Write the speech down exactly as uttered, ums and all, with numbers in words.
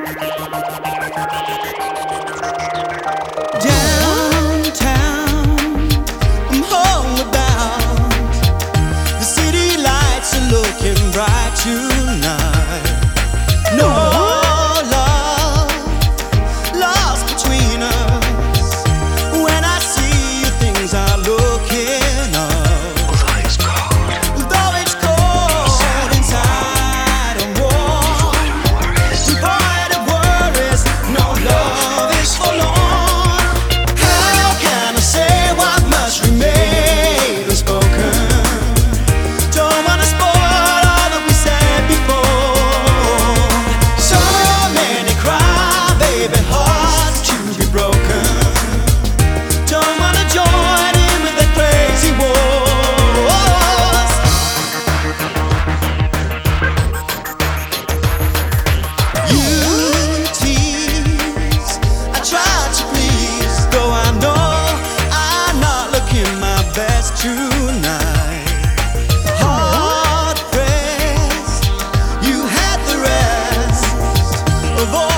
Downtown, I'm homeward bound. The city lights are looking bright tonight. No love lost between us. When I see you, things are looking up. Although it's cold, Though it's cold inside, I'm warm. Devoid of worries, no love is forlorn. How can I say what must remain unspoken? Don't wanna spoil all that we said before. So many cry, baby, hearts to be broken. Don't wanna join in with the crazy wars. You tease, I try to please, though I know I'm not looking my best tonight. Hard pressed, you had the rest of all